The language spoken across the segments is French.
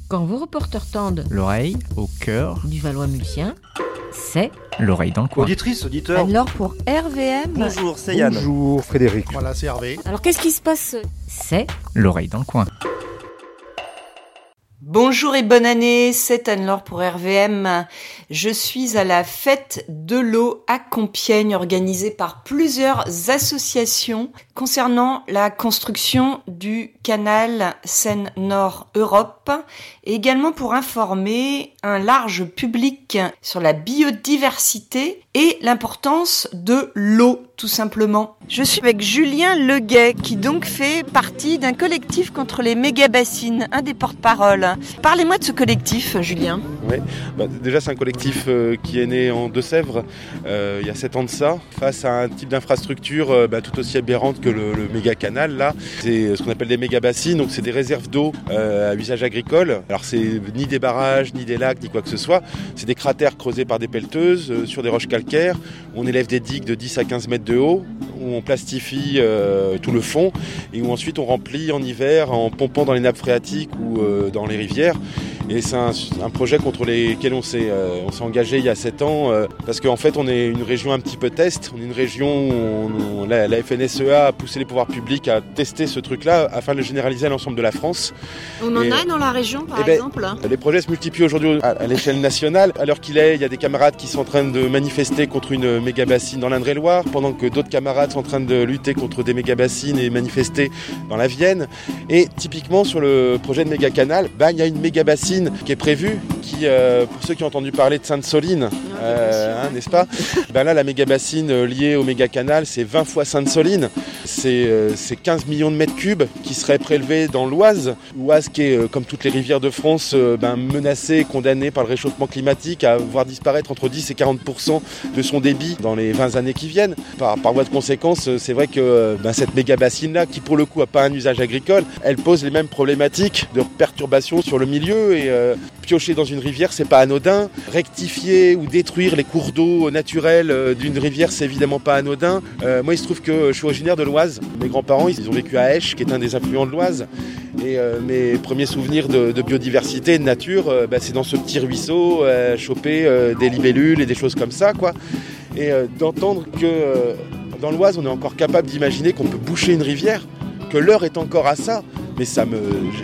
Quand vos reporters tendent l'oreille au cœur du Valois-Mulsien, c'est l'oreille dans le coin. Auditrice, auditeur. alors pour RVM. Bonjour, c'est Yann. Bonjour Frédéric. Voilà, c'est Hervé. Alors qu'est-ce qui se passe? C'est L'oreille dans le coin. Bonjour et bonne année, c'est Anne-Laure pour RVM. Je suis à la fête de l'eau à Compiègne organisée par plusieurs associations concernant la construction du canal Seine-Nord-Europe et également pour informer un large public sur la biodiversité et l'importance de l'eau tout simplement. Je suis avec Julien Leguet qui donc fait partie d'un collectif contre les méga-bassines, un des porte-parole. Parlez-moi de ce collectif, Julien. Ouais. Déjà, c'est un collectif qui est né en Deux-Sèvres il y a 7 ans de ça, face à un type d'infrastructure tout aussi aberrante que le méga canal. Là, c'est ce qu'on appelle des méga bassines, donc c'est des réserves d'eau à usage agricole. Alors, c'est ni des barrages, ni des lacs, ni quoi que ce soit. C'est des cratères creusés par des pelleteuses sur des roches calcaires. On élève des digues de 10 à 15 mètres de haut, où on plastifie tout le fond et où ensuite on remplit en hiver en pompant dans les nappes phréatiques ou dans les rivières. Et c'est un projet contre lequel on s'est engagé il y a 7 ans parce qu'en fait on est une région un petit peu test, on est une région où la FNSEA a poussé les pouvoirs publics à tester ce truc-là afin de le généraliser à l'ensemble de la France. On en a dans la région par exemple. Les projets se multiplient aujourd'hui à l'échelle nationale. À l'heure qu'il est, il y a des camarades qui sont en train de manifester contre une méga bassine dans l'Indre-et-Loire, pendant que d'autres camarades sont en train de lutter contre des méga bassines et manifester dans la Vienne. Et typiquement sur le projet de méga canal, il y a une méga bassine qui est prévue, qui, pour ceux qui ont entendu parler de Sainte-Soline, n'est-ce pas? Là, la méga bassine liée au méga canal, c'est 20 fois Sainte-Soline. C'est 15 millions de mètres cubes qui seraient prélevés dans l'Oise. L'Oise qui est, comme toutes les rivières de France, menacée, condamnée par le réchauffement climatique à voir disparaître entre 10 et 40% de son débit dans les 20 années qui viennent. Par voie de conséquence, c'est vrai que cette méga bassine-là, qui pour le coup n'a pas un usage agricole, elle pose les mêmes problématiques de perturbation sur le milieu et piocher dans une rivière, c'est pas anodin. Rectifier ou détruire les cours d'eau naturels d'une rivière, c'est évidemment pas anodin. Moi, il se trouve que je suis originaire de l'Oise. Mes grands-parents, ils ont vécu à Esch, qui est un des affluents de l'Oise. Et mes premiers souvenirs de biodiversité et de nature, c'est dans ce petit ruisseau, choper des libellules et des choses comme ça, quoi. Et d'entendre que dans l'Oise, on est encore capable d'imaginer qu'on peut boucher une rivière, que l'heure est encore à ça, mais ça me...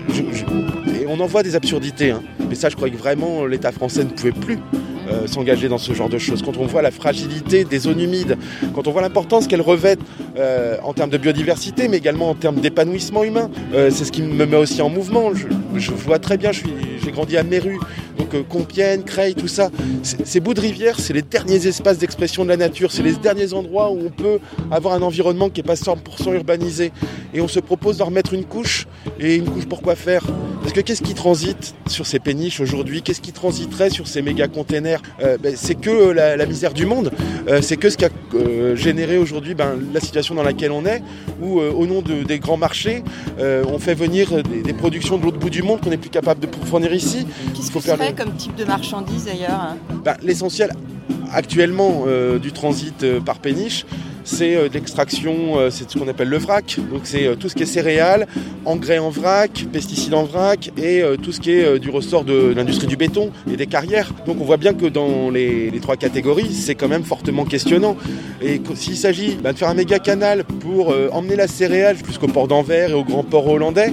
Et on en voit des absurdités, hein. Mais ça, je crois que vraiment l'État français ne pouvait plus s'engager dans ce genre de choses. Quand on voit la fragilité des zones humides, quand on voit l'importance qu'elles revêtent en termes de biodiversité, mais également en termes d'épanouissement humain, c'est ce qui me met aussi en mouvement. Je vois très bien, j'ai grandi à Méru, donc Compiègne, Creil, tout ça. Ces bouts de rivière, c'est les derniers espaces d'expression de la nature, c'est les derniers endroits où on peut avoir un environnement qui n'est pas 100% urbanisé. Et on se propose d'en remettre une couche, et une couche pour quoi faire? Parce que qu'est-ce qui transite sur ces péniches aujourd'hui? Qu'est-ce qui transiterait sur ces méga containers? C'est que la misère du monde. C'est que ce qui a généré aujourd'hui la situation dans laquelle on est, où au nom des grands marchés, on fait venir des productions de l'autre bout du monde qu'on n'est plus capable de fournir ici. Qu'est-ce que ce serait comme type de marchandises d'ailleurs? L'essentiel actuellement du transit par péniche, c'est de l'extraction, c'est ce qu'on appelle le vrac. Donc c'est tout ce qui est céréales, engrais en vrac, pesticides en vrac et tout ce qui est du ressort de l'industrie du béton et des carrières. Donc on voit bien que dans les 3 catégories, c'est quand même fortement questionnant. Et s'il s'agit de faire un méga canal pour emmener la céréale jusqu'au port d'Anvers et au grand port hollandais,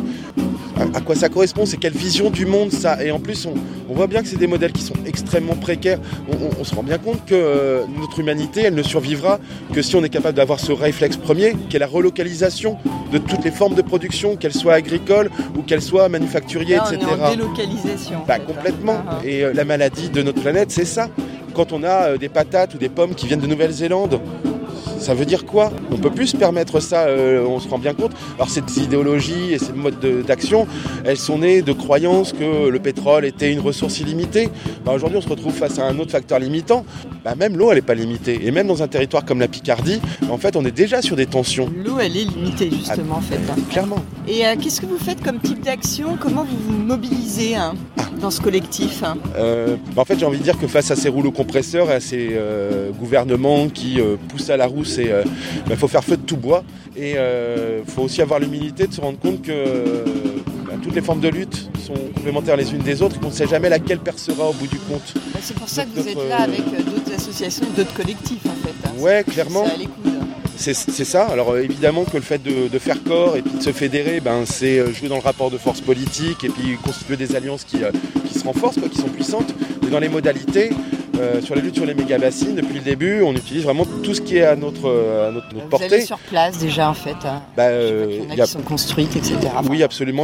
à quoi ça correspond? C'est quelle vision du monde ça? Et en plus, on voit bien que c'est des modèles qui sont extrêmement précaires. On se rend bien compte que notre humanité, elle ne survivra que si on est capable d'avoir ce réflexe premier, qui est la relocalisation de toutes les formes de production, qu'elles soient agricoles ou qu'elles soient manufacturières, là, etc. On est en délocalisation. Complètement. Et la maladie de notre planète, c'est ça. Quand on a des patates ou des pommes qui viennent de Nouvelle-Zélande, ça veut dire quoi? On ne peut plus se permettre ça, on se rend bien compte. Alors ces idéologies et ces modes d'action, elles sont nées de croyances que le pétrole était une ressource illimitée. Aujourd'hui, on se retrouve face à un autre facteur limitant. Même l'eau, elle n'est pas limitée. Et même dans un territoire comme la Picardie, en fait, on est déjà sur des tensions. L'eau, elle est limitée, justement, en fait. Clairement. Et qu'est-ce que vous faites comme type d'action? Comment vous vous mobilisez dans ce collectif? En fait, j'ai envie de dire que face à ces rouleaux compresseurs et à ces gouvernements qui poussent à la roue, faut faire feu de tout bois. Et faut aussi avoir l'humilité de se rendre compte que toutes les formes de lutte sont complémentaires les unes des autres, et qu'on ne sait jamais laquelle percera au bout du compte. C'est pour ça que vous êtes là avec d'autres associations, d'autres collectifs en fait. Ouais, clairement. C'est à l'écoute. C'est ça. Alors évidemment que le fait de faire corps et puis de se fédérer, c'est jouer dans le rapport de force politique et puis constituer des alliances qui se renforcent, qui sont puissantes. Mais dans les modalités, sur la lutte sur les méga-bassines, depuis le début, on utilise vraiment tout ce qui est à notre portée. Vous allez sur place déjà en fait. Il y en a qui sont construites, etc. Oui, absolument.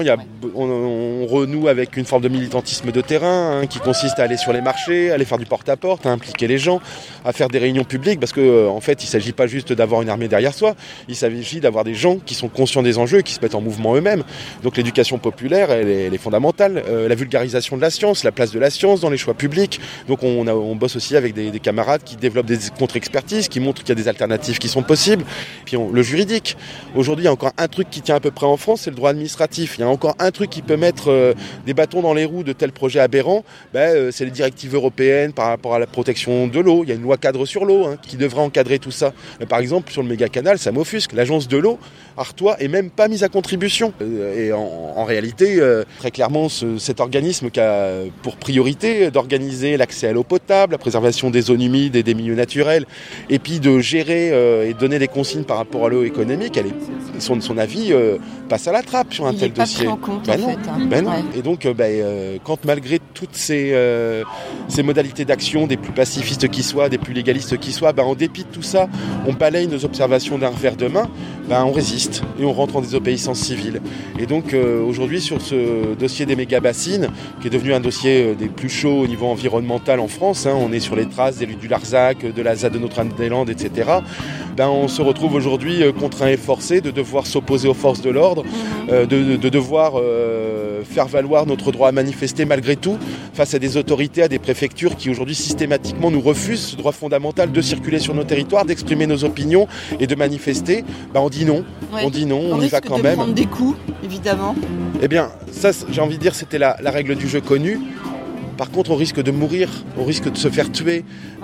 On renoue avec une forme de militantisme de terrain qui consiste à aller sur les marchés, à aller faire du porte-à-porte, à impliquer les gens, à faire des réunions publiques, parce que en fait, il ne s'agit pas juste d'avoir une armée derrière soi, il s'agit d'avoir des gens qui sont conscients des enjeux et qui se mettent en mouvement eux-mêmes. Donc l'éducation populaire, elle est fondamentale. La vulgarisation de la science, la place de la science dans les choix publics. Donc on bosse aussi avec des camarades qui développent des contre-expertises, qui montrent qu'il y a des alternatives qui sont possibles. Puis le juridique. Aujourd'hui, il y a encore un truc qui tient à peu près en France, c'est le droit administratif. Il y a encore un truc qui peut mettre des bâtons dans les roues de tels projets aberrants. C'est les directives européennes par rapport à la protection de l'eau. Il y a une loi cadre sur l'eau qui devrait encadrer tout ça. Par exemple, sur le méga-canal, ça m'offusque. L'agence de l'eau, Artois, est même pas mise à contribution. Et en réalité, très clairement, cet organisme qui a pour priorité d'organiser l'accès à l'eau potable, la préservation des zones humides et des milieux naturels, et puis de gérer et donner des consignes par rapport à l'eau économique, son avis passe à la trappe sur un tel dossier. Il n'est pas pris en compte en fait. Non. Et donc, quand malgré toutes ces modalités d'action, des plus pacifistes qui soient, des plus légalistes qui soient, en dépit de tout ça, on balaye nos observations d'un revers de main, on résiste et on rentre en désobéissance civile. Et donc aujourd'hui sur ce dossier des méga-bassines, qui est devenu un dossier des plus chauds au niveau environnemental en France, on est sur les traces des luttes du Larzac, de la ZAD de Notre-Dame-des-Landes, etc. On se retrouve aujourd'hui contraint et forcé de devoir s'opposer aux forces de l'ordre, de devoir faire valoir notre droit à manifester malgré tout face à des autorités, à des préfectures qui aujourd'hui systématiquement nous refusent ce droit fondamental de circuler sur nos territoires, d'exprimer nos opinions et de manifester. On dit non, on y va quand même. On risque de prendre des coups, évidemment. Eh bien, ça, j'ai envie de dire, c'était la règle du jeu connue. Par contre, on risque de mourir, on risque de se faire tuer,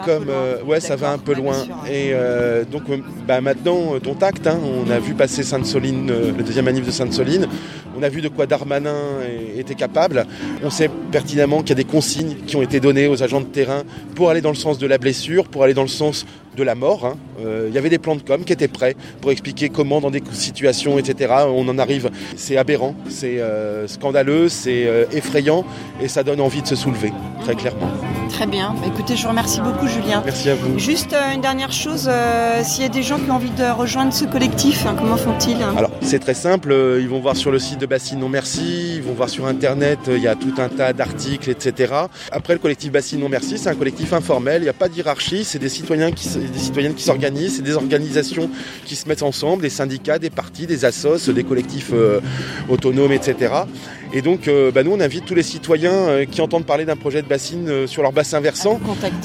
ça va un peu loin. Et donc maintenant, dont acte, on a vu passer Sainte-Soline, le deuxième manif de Sainte-Soline, on a vu de quoi Darmanin était capable. On sait pertinemment qu'il y a des consignes qui ont été données aux agents de terrain pour aller dans le sens de la blessure, pour aller dans le sens de la mort. Il y avait des plans de com qui étaient prêts pour expliquer comment dans des situations, etc. On en arrive. C'est aberrant, c'est scandaleux, c'est effrayant et ça donne envie de se soulever, très clairement. Très bien. Écoutez, je vous remercie beaucoup, Julien. Merci à vous. Juste une dernière chose, s'il y a des gens qui ont envie de rejoindre ce collectif, comment font-ils ? Alors, c'est très simple. Ils vont voir sur le site de Bassines Non Merci, ils vont voir sur Internet, il y a tout un tas d'articles, etc. Après, le collectif Bassines Non Merci, c'est un collectif informel, il n'y a pas de hiérarchie, c'est des citoyennes qui s'organisent, c'est des organisations qui se mettent ensemble, des syndicats, des partis, des assos, des collectifs autonomes, etc. Et donc, nous, on invite tous les citoyens qui entendent parler d'un projet de bassine sur leur bassin versant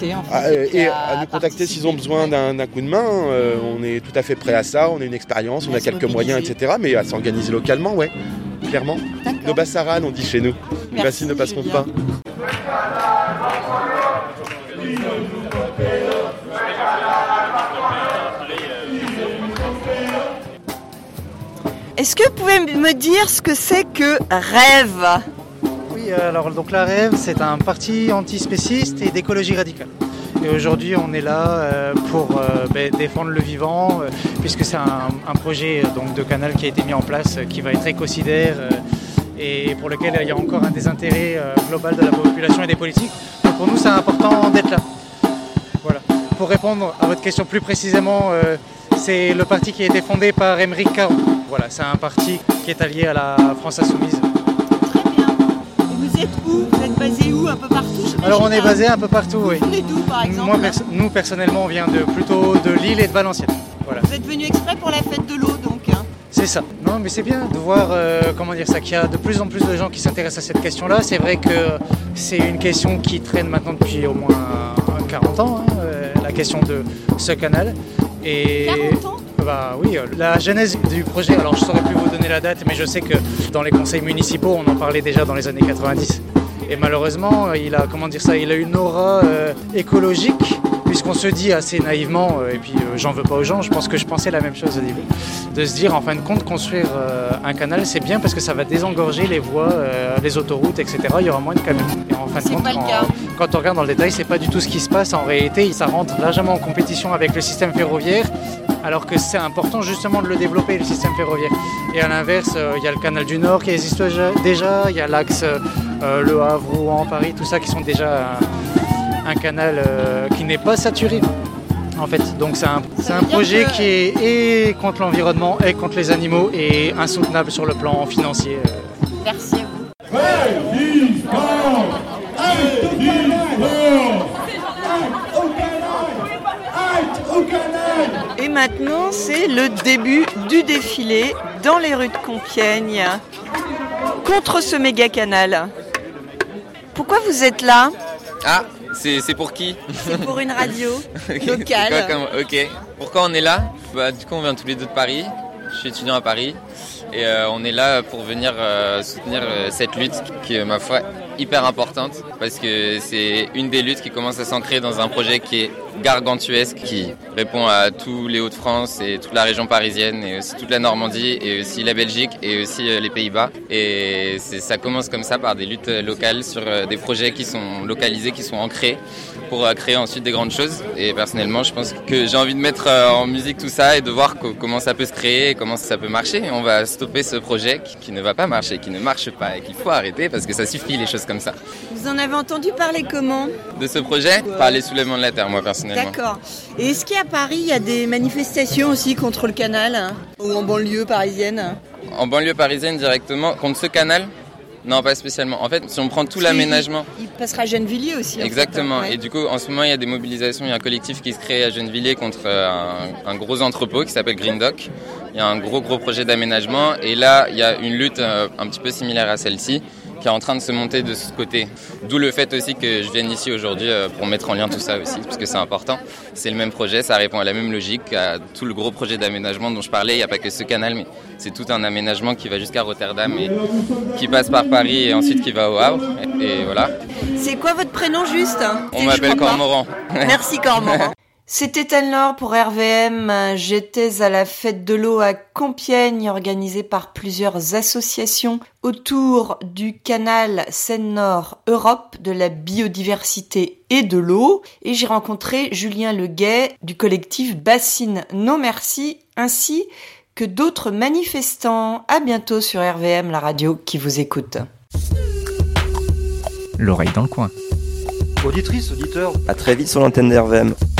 à nous contacter s'ils ont besoin d'un coup de main. On est tout à fait prêt à ça, on a une expérience, on a quelques moyens, etc. Mais à s'organiser localement, clairement. D'accord. Nos bassaranes, on dit chez nous. Les bassines ne passeront pas. Est-ce que vous pouvez me dire ce que c'est que Rêve ? Oui, alors donc la Rêve, c'est un parti antispéciste et d'écologie radicale. Et aujourd'hui, on est là pour défendre le vivant, puisque c'est un projet donc, de canal qui a été mis en place, qui va être écocidaire et pour lequel il y a encore un désintérêt global de la population et des politiques. Donc pour nous, c'est important d'être là. Voilà. Pour répondre à votre question plus précisément, c'est le parti qui a été fondé par Aymeric Caron. Voilà, c'est un parti qui est allié à la France Insoumise. Très bien. Et vous êtes où ? Vous êtes basé où ? Un peu partout ? Alors on est basé un peu partout, oui. Vous venez d'où par exemple ? Nous personnellement, on vient plutôt de Lille et de Valenciennes. Voilà. Vous êtes venu exprès pour la fête de l'eau donc C'est ça. Non mais c'est bien de voir qu'il y a de plus en plus de gens qui s'intéressent à cette question-là. C'est vrai que c'est une question qui traîne maintenant depuis au moins 40 ans, la question de ce canal. Et 40 ans ? Oui, la genèse du projet, alors je ne saurais plus vous donner la date, mais je sais que dans les conseils municipaux, on en parlait déjà dans les années 90. Et malheureusement, il a une aura écologique, puisqu'on se dit assez naïvement, et puis j'en veux pas aux gens, je pense que je pensais la même chose au début, de se dire en fin de compte construire un canal c'est bien parce que ça va désengorger les voies, les autoroutes, etc. Il y aura moins de camions. Et en fin de compte, quand on regarde dans le détail, c'est pas du tout ce qui se passe. En réalité, ça rentre largement en compétition avec le système ferroviaire, alors que c'est important justement de le développer, le système ferroviaire. Et à l'inverse, il y a le canal du Nord qui existe déjà, il y a l'axe Le Havre, Rouen, Paris, tout ça qui sont déjà un canal qui n'est pas saturé. En fait, donc c'est un projet qui est et contre l'environnement et contre les animaux et insoutenable sur le plan financier. Merci à vous. Et maintenant, c'est le début du défilé dans les rues de Compiègne contre ce méga canal. Pourquoi vous êtes là ? Ah, c'est pour qui ? C'est pour une radio locale. Ok. Pourquoi on est là ? Du coup, on vient tous les deux de Paris. Je suis étudiant à Paris. Et on est là pour venir soutenir cette lutte qui est, ma foi, hyper importante. Parce que c'est une des luttes qui commence à s'ancrer dans un projet qui est gargantuesque, qui répond à tous les Hauts-de-France et toute la région parisienne, et aussi toute la Normandie, et aussi la Belgique, et aussi les Pays-Bas. Et ça commence comme ça par des luttes locales sur des projets qui sont localisés, qui sont ancrés, pour créer ensuite des grandes choses. Et personnellement, je pense que j'ai envie de mettre en musique tout ça et de voir comment ça peut se créer et comment ça peut marcher. Et on va stopper ce projet qui ne va pas marcher, qui ne marche pas et qu'il faut arrêter parce que ça suffit les choses comme ça. Vous en avez entendu parler comment ? De ce projet ? Par les soulèvements de la terre, moi personnellement. D'accord. Et est-ce qu'à Paris, il y a des manifestations aussi contre le canal ? Ou en banlieue parisienne ? En banlieue parisienne directement, contre ce canal ? Non, pas spécialement. En fait, si on prend tout l'aménagement... Il passera à Gennevilliers aussi. Exactement. En fait, ouais. Et du coup, en ce moment, il y a des mobilisations. Il y a un collectif qui se crée à Gennevilliers contre un gros entrepôt qui s'appelle Green Dock. Il y a un gros projet d'aménagement. Et là, il y a une lutte un petit peu similaire à celle-ci qui est en train de se monter de ce côté. D'où le fait aussi que je vienne ici aujourd'hui pour mettre en lien tout ça aussi, parce que c'est important. C'est le même projet, ça répond à la même logique, à tout le gros projet d'aménagement dont je parlais. Il n'y a pas que ce canal, mais c'est tout un aménagement qui va jusqu'à Rotterdam et qui passe par Paris et ensuite qui va au Havre. Et voilà. C'est quoi votre prénom juste ? On m'appelle Cormoran. Merci Cormoran. C'était Anne-Laure pour RVM. J'étais à la fête de l'eau à Compiègne, organisée par plusieurs associations autour du canal Seine-Nord Europe, de la biodiversité et de l'eau. Et j'ai rencontré Julien Leguet du collectif Bassine Non Merci, ainsi que d'autres manifestants. À bientôt sur RVM, la radio qui vous écoute. L'oreille dans le coin. Auditrice, auditeur. À très vite sur l'antenne d'RVM.